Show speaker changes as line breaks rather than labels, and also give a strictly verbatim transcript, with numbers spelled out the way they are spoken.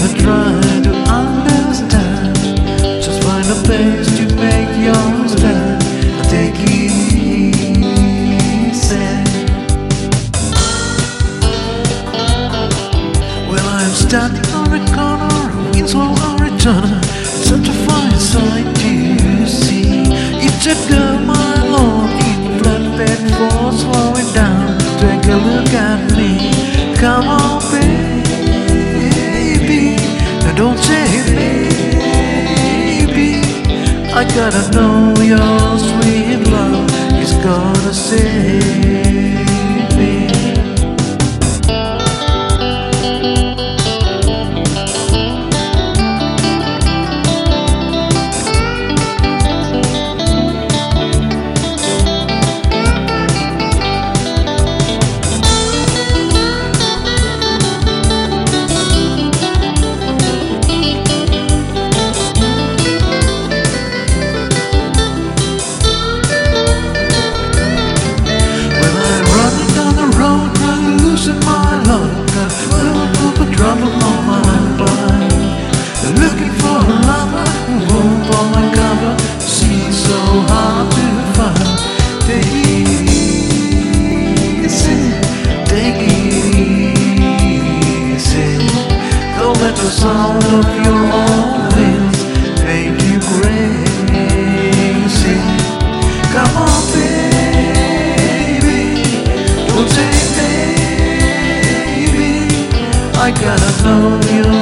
never try to understand. Just find a place to make your stand and take it easy. Well, I'm standing on a corner of Winslow, Arizona. Such a fine sight to see. It's a girl, my lord, in flatbed for slowing down. Take a look at me. Come on, baby. Now don't say baby. I gotta know your sweet love is gonna save me. Trouble on my mind, looking for a lover who won't fall my cover. Seems so hard to find. Take it easy, take it easy. Don't let the sound of your own wings make you crazy. Come on, baby, don't say baby. I gotta know you.